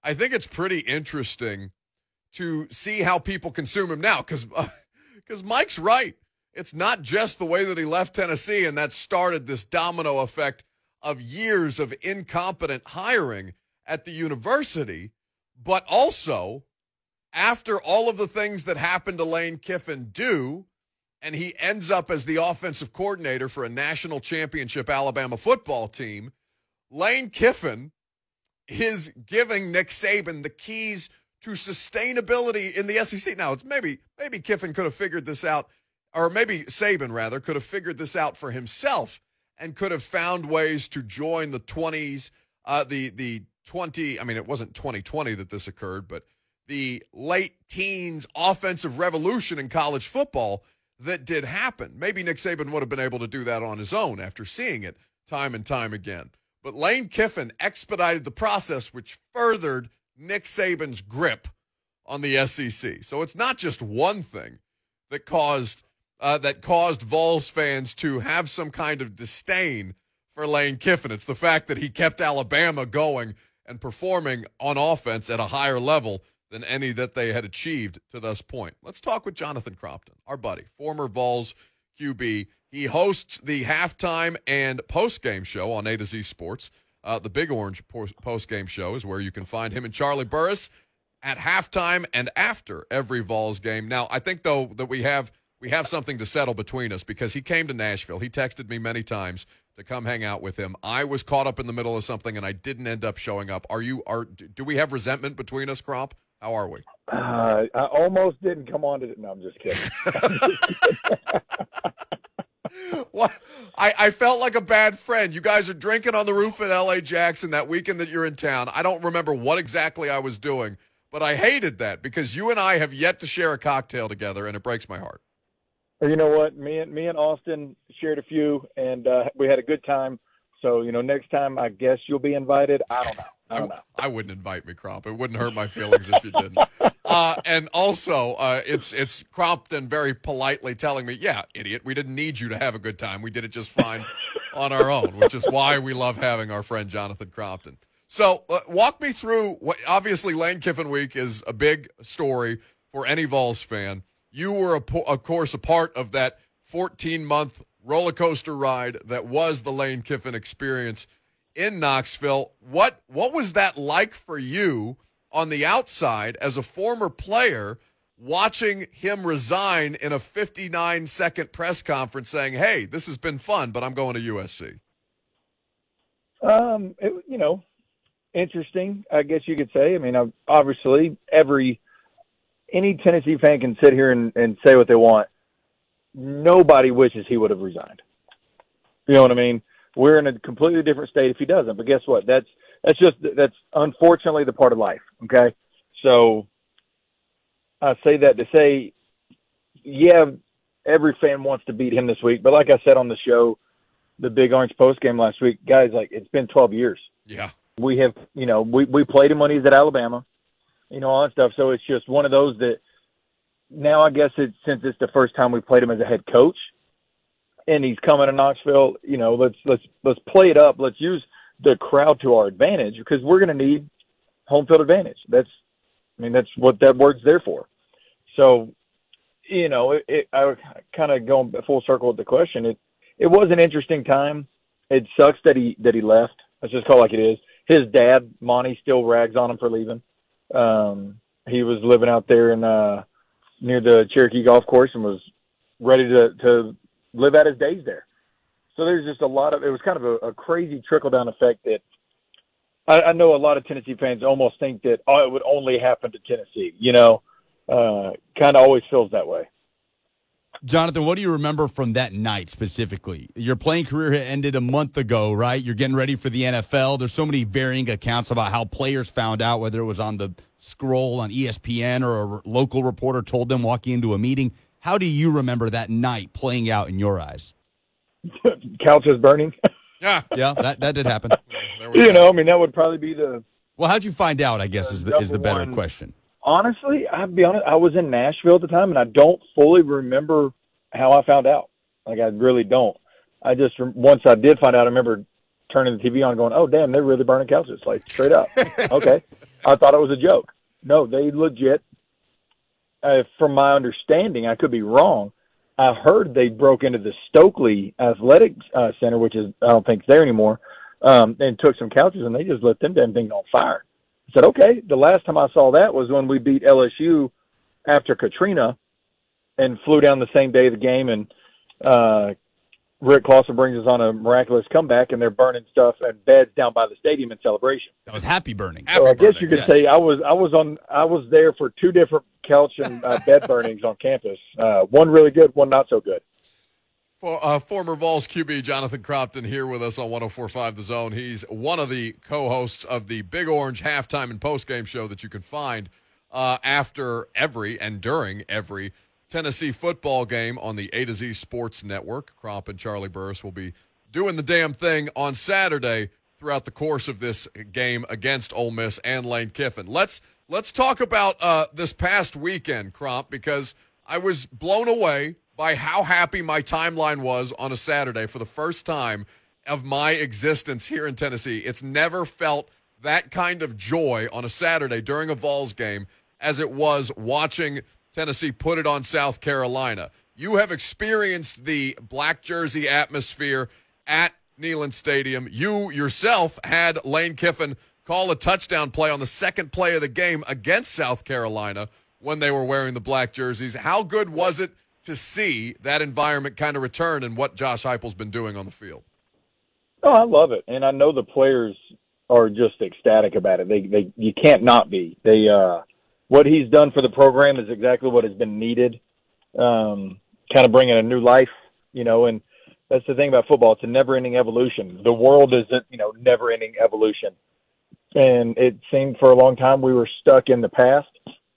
I think it's pretty interesting to see how people consume him now because Mike's right. It's not just the way that he left Tennessee, and that started this domino effect of years of incompetent hiring at the university, but also after all of the things that happened to Lane Kiffin do, and he ends up as the offensive coordinator for a national championship Alabama football team, Lane Kiffin is giving Nick Saban the keys to sustainability in the SEC. Now, it's maybe Kiffin could have figured this out, or maybe Saban, rather, could have figured this out for himself and could have found ways to join the 20s, the 20, I mean, it wasn't 2020 that this occurred, but the late teens offensive revolution in college football that did happen. Maybe Nick Saban would have been able to do that on his own after seeing it time and time again. But Lane Kiffin expedited the process, which furthered Nick Saban's grip on the SEC. So it's not just one thing that caused Vols fans to have some kind of disdain for Lane Kiffin. It's the fact that he kept Alabama going and performing on offense at a higher level than any that they had achieved to this point. Let's talk with Jonathan Crompton, our buddy, former Vols QB. He hosts the halftime and postgame show on A to Z Sports. The Big Orange postgame show is where you can find him and Charlie Burris at halftime and after every Vols game. Now, I think, though, that we have something to settle between us because he came to Nashville. He texted me many times to come hang out with him. I was caught up in the middle of something, and I didn't end up showing up. Do we have resentment between us, Cromp? How are we? I almost didn't come on to it. No, I'm just kidding. What? I felt like a bad friend. You guys are drinking on the roof at L.A. Jackson that weekend that you're in town. I don't remember what exactly I was doing, but I hated that because you and I have yet to share a cocktail together, and it breaks my heart. You know what? Me and Austin shared a few, and we had a good time. So, next time I guess you'll be invited. I don't know. I wouldn't invite me, Cromp. It wouldn't hurt my feelings if you didn't. And also, it's Crompton very politely telling me, yeah, idiot, we didn't need you to have a good time. We did it just fine on our own, which is why we love having our friend Jonathan Crompton. So walk me through what obviously Lane Kiffin Week is a big story for any Vols fan. You were, of course, a part of that 14-month roller coaster ride that was the Lane Kiffin experience in Knoxville. What was that like for you on the outside as a former player watching him resign in a 59-second press conference saying, hey, this has been fun, but I'm going to USC? Interesting, I guess you could say. I mean, obviously any Tennessee fan can sit here and say what they want. Nobody wishes he would have resigned. You know what I mean? We're in a completely different state if he doesn't. But guess what? That's unfortunately the part of life. Okay. So I say that to say, yeah, every fan wants to beat him this week. But like I said on the show, the Big Orange post game last week, guys, like it's been 12 years. Yeah. We have, we played him when he was at Alabama, all that stuff. So it's just one of those that, now I guess since it's the first time we played him as a head coach, and he's coming to Knoxville, let's play it up. Let's use the crowd to our advantage because we're going to need home field advantage. That's what that word's there for. So, I kind of going full circle with the question. It was an interesting time. It sucks that he left. Let's just call it like it is. His dad, Monty, still rags on him for leaving. He was living out there in near the Cherokee Golf Course and was ready to live out his days there. So there's just it was kind of a crazy trickle-down effect that I know a lot of Tennessee fans almost think that, it would only happen to Tennessee, kind of always feels that way. Jonathan, what do you remember from that night specifically? Your playing career ended a month ago, right? You're getting ready for the NFL. There's so many varying accounts about how players found out, whether it was on the scroll on ESPN or a local reporter told them walking into a meeting. How do you remember that night playing out in your eyes? Couches burning. Yeah, that did happen. That would probably be the. Well, how'd you find out? I guess is the better question. Honestly, I'll be honest. I was in Nashville at the time, and I don't fully remember how I found out. Like I really don't. I just once I did find out, I remember turning the TV on, going, "Oh, damn, they're really burning couches!" Like straight up. Okay, I thought it was a joke. No, they legit. From my understanding, I could be wrong. I heard they broke into the Stokely Athletic Center, which is I don't think it's there anymore, and took some couches, and they just lit them damn things on fire. I said, okay. The last time I saw that was when we beat LSU after Katrina, and flew down the same day of the game, and Rick Clausen brings us on a miraculous comeback, and they're burning stuff and beds down by the stadium in celebration. That was happy burning. So I guess you could say I was there for two different couch and bed burnings on campus. One really good, one not so good. Former Vols QB Jonathan Crompton here with us on 104.5 The Zone. He's one of the co-hosts of the Big Orange halftime and postgame show that you can find after every and during every Tennessee football game on the A to Z Sports Network. Cromp and Charlie Burris will be doing the damn thing on Saturday throughout the course of this game against Ole Miss and Lane Kiffin. Let's talk about this past weekend, Cromp, because I was blown away by how happy my timeline was on a Saturday for the first time of my existence here in Tennessee. It's never felt that kind of joy on a Saturday during a Vols game as it was watching Tennessee put it on South Carolina. You have experienced the black jersey atmosphere at Neyland Stadium. You yourself had Lane Kiffin call a touchdown play on the second play of the game against South Carolina when they were wearing the black jerseys. How good was it to see that environment kind of return and what Josh Heupel's been doing on the field? Oh, I love it. And I know the players are just ecstatic about it. You can't not be. What he's done for the program is exactly what has been needed, kind of bringing a new life, and that's the thing about football. It's a never-ending evolution. The world is a, never-ending evolution. And it seemed for a long time we were stuck in the past.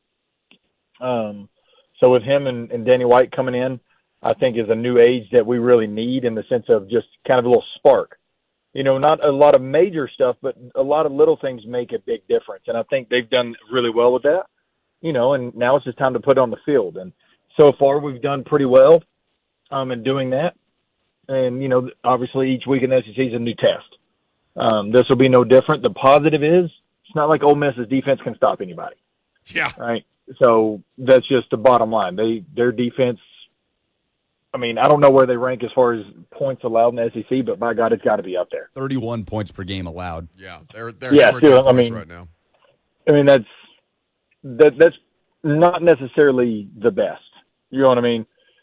So with him and Danny White coming in, I think is a new age that we really need in the sense of just kind of a little spark. Not a lot of major stuff, but a lot of little things make a big difference. And I think they've done really well with that. And now it's just time to put it on the field. And so far we've done pretty well in doing that. And, obviously each week in the SEC is a new test. This will be no different. The positive is it's not like Ole Miss's defense can stop anybody. Yeah. Right. So that's just the bottom line. Their defense, I don't know where they rank as far as points allowed in the SEC, but by God, it's got to be up there. 31 points per game allowed. Yeah. They're points right now. That's not necessarily the best. You know what I mean?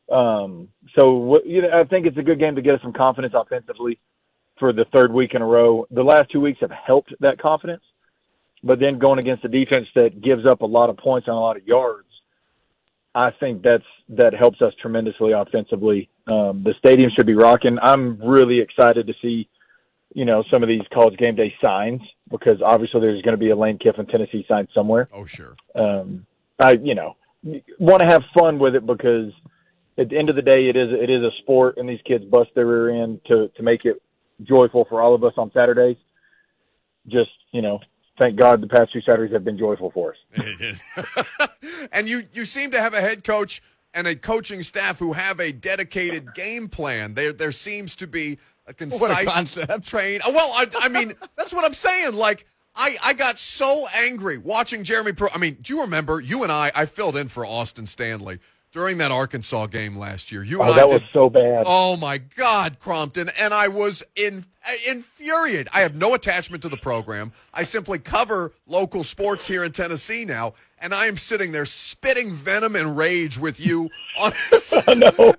I think it's a good game to get us some confidence offensively for the third week in a row. The last 2 weeks have helped that confidence, but then going against a defense that gives up a lot of points and a lot of yards, I think that helps us tremendously offensively. The stadium should be rocking. I'm really excited to see, some of these College Game Day signs because obviously there's going to be a Lane Kiffin Tennessee sign somewhere. Oh, sure. I want to have fun with it because at the end of the day, it is a sport, and these kids bust their rear end to make it joyful for all of us on Saturdays. Just, thank God the past 2 Saturdays have been joyful for us. And you seem to have a head coach and a coaching staff who have a dedicated game plan. There seems to be a concise train. Well, I mean, that's what I'm saying. Like, I got so angry watching Jeremy Pruitt. Do you remember, you and I filled in for Austin Stanley during that Arkansas game last year. That was so bad. Oh, my God, Crompton. And I was infuriated. I have no attachment to the program. I simply cover local sports here in Tennessee now, and I am sitting there spitting venom and rage with you on I know.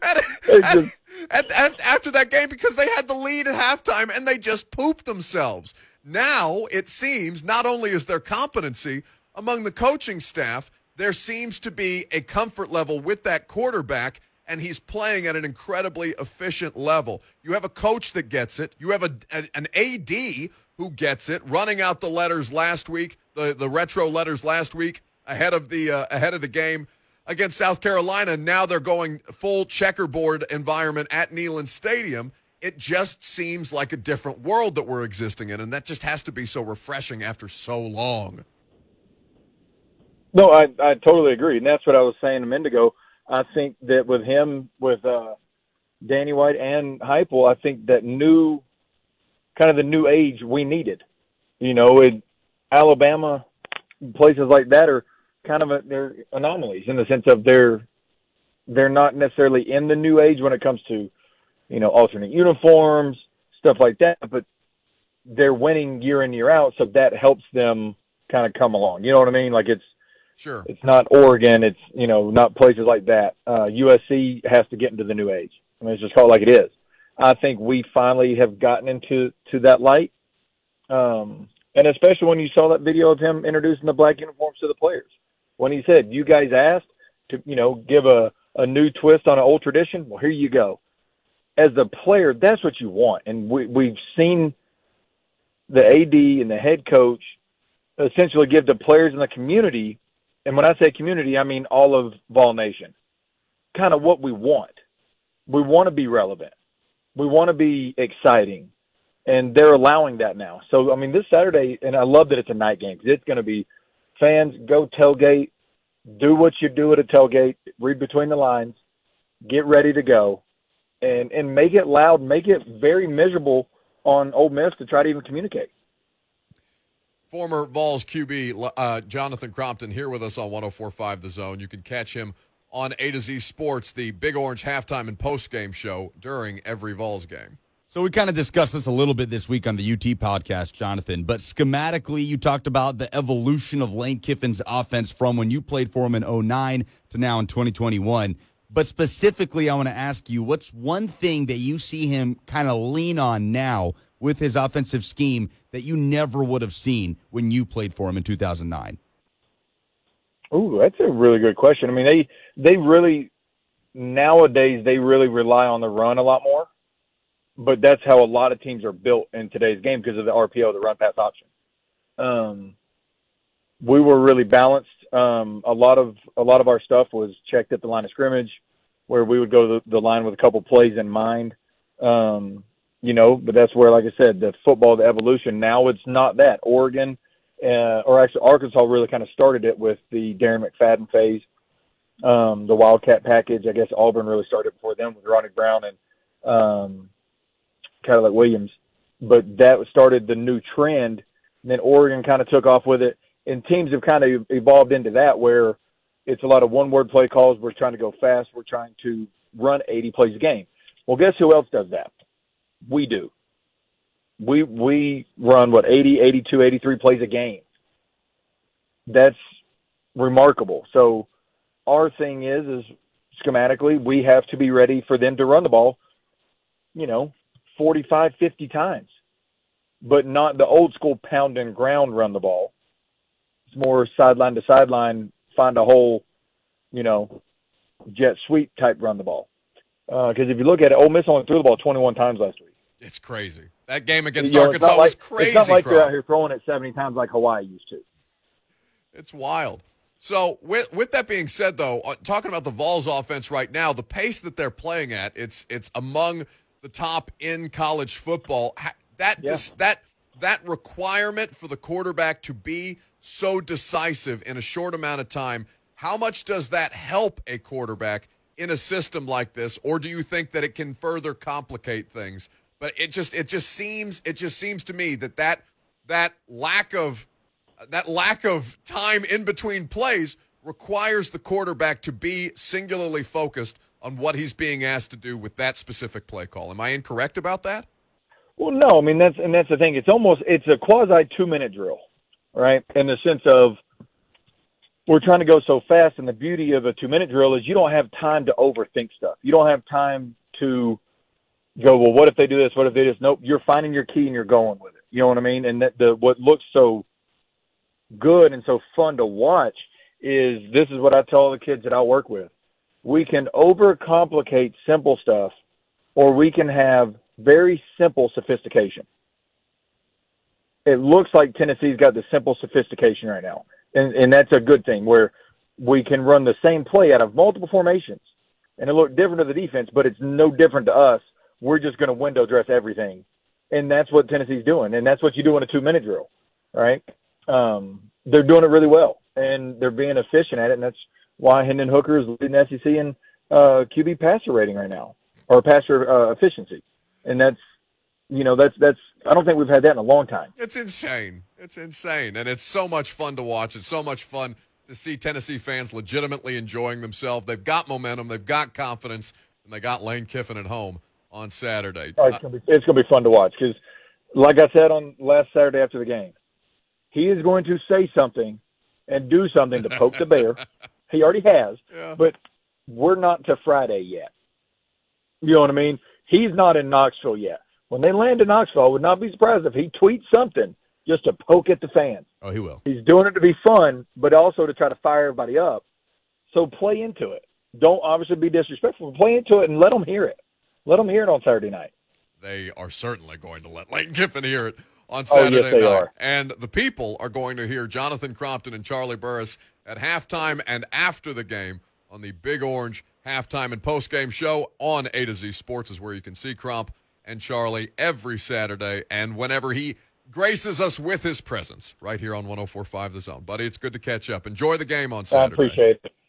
after that game because they had the lead at halftime, and they just pooped themselves. Now, it seems, not only is there competency among the coaching staff, there seems to be a comfort level with that quarterback, and he's playing at an incredibly efficient level. You have a coach that gets it. You have an AD who gets it, running out the letters last week, the retro letters last week ahead of the game against South Carolina. Now they're going full checkerboard environment at Neyland Stadium. It just seems like a different world that we're existing in, and that just has to be so refreshing after so long. No, I totally agree, and that's what I was saying a minute ago. I think that with him, with Danny White and Heupel, I think that new kind of the new age we needed. Alabama, places like that are kind of they're anomalies in the sense of they're not necessarily in the new age when it comes to, alternate uniforms, stuff like that, but they're winning year in, year out, so that helps them kind of come along. You know what I mean? Like Sure. It's not Oregon. It's, not places like that. USC has to get into the new age. I mean, it's just called like it is. I think we finally have gotten into that light. And especially when you saw that video of him introducing the black uniforms to the players. When he said, you guys asked to, give a new twist on an old tradition, well, here you go. As the player, that's what you want. And we've seen the AD and the head coach essentially give the players in the community, and when I say community, I mean all of Vol Nation, kind of what we want. We want to be relevant. We want to be exciting. And they're allowing that now. So, I mean, this Saturday, and I love that it's a night game because it's going to be fans go tailgate, do what you do at a tailgate, read between the lines, get ready to go, and make it loud, make it very miserable on Ole Miss to try to even communicate. Former Vols QB Jonathan Crompton here with us on 104.5 The Zone. You can catch him on A to Z Sports, the Big Orange halftime and postgame show during every Vols game. So we kind of discussed this a little bit this week on the UT podcast, Jonathan, but schematically you talked about the evolution of Lane Kiffin's offense from when you played for him in 2009 to now in 2021. But specifically, I want to ask you, what's one thing that you see him kind of lean on now with his offensive scheme that you never would have seen when you played for him in 2009? Ooh, that's a really good question. I mean, they really, nowadays, they really rely on the run a lot more. But that's how a lot of teams are built in today's game because of the RPO, the run pass option. We were really balanced. A lot of our stuff was checked at the line of scrimmage, where we would go to the line with a couple plays in mind. But that's where, like I said, the football, the evolution. Now it's not that. Oregon, or actually Arkansas, really kind of started it with the Darren McFadden phase, the Wildcat package. I guess Auburn really started before them with Ronnie Brown and Cadillac Williams, but that started the new trend. And then Oregon kind of took off with it, and teams have kind of evolved into that where it's a lot of one-word play calls. We're trying to go fast. We're trying to run 80 plays a game. Well, guess who else does that? We do. We run, 80, 82, 83 plays a game. That's remarkable. So our thing is schematically, we have to be ready for them to run the ball, 45, 50 times, but not the old school pound and ground run the ball. It's more sideline to sideline, find a hole, jet sweep type run the ball. Because if you look at it, Ole Miss only threw the ball 21 times last week. It's crazy. That game against Arkansas was crazy. It's not like they're out here throwing it 70 times like Hawaii used to. It's wild. So with that being said, though, talking about the Vols offense right now, the pace that they're playing at, it's among the top in college football. That requirement for the quarterback to be so decisive in a short amount of time, how much does that help a quarterback in a system like this, or do you think that it can further complicate things? But it just seems to me that lack of time in between plays requires the quarterback to be singularly focused on what he's being asked to do with that specific play call. Am I incorrect about that? Well, no. I mean, that's the thing. It's a quasi 2-minute drill, right? In the sense of we're trying to go so fast, and the beauty of a 2-minute drill is you don't have time to overthink stuff. You don't have time to go, well, what if they do this? What if they do this? Nope. You're finding your key and you're going with it. You know what I mean? And what looks so good and so fun to watch is this is what I tell all the kids that I work with. We can overcomplicate simple stuff, or we can have very simple sophistication. It looks like Tennessee's got the simple sophistication right now, and that's a good thing, where we can run the same play out of multiple formations, and it look different to the defense, but it's no different to us. We're just going to window dress everything, and that's what Tennessee's doing, and that's what you do in a 2-minute drill, right? They're doing it really well, and they're being efficient at it, and that's why Hendon Hooker is leading the SEC in QB passer rating right now, or passer efficiency. And that's I don't think we've had that in a long time. It's insane. It's insane. And it's so much fun to watch. It's so much fun to see Tennessee fans legitimately enjoying themselves. They've got momentum. They've got confidence. And they got Lane Kiffin at home on Saturday. Oh, it's gonna be fun to watch because, like I said on last Saturday after the game, he is going to say something and do something to poke the bear. He already has, but we're not to Friday yet. You know what I mean? He's not in Knoxville yet. When they land in Knoxville, I would not be surprised if he tweets something just to poke at the fans. Oh, he will. He's doing it to be fun, but also to try to fire everybody up. So play into it. Don't obviously be disrespectful, but play into it and let them hear it. Let them hear it on Saturday night. They are certainly going to let Lane Kiffin hear it on Saturday yes, they night. are. And the people are going to hear Jonathan Crompton and Charlie Burris at halftime and after the game on the Big Orange halftime and postgame show on A to Z Sports is where you can see Cromp and Charlie every Saturday and whenever he graces us with his presence right here on 104.5 The Zone. Buddy, it's good to catch up. Enjoy the game on Saturday. I appreciate it.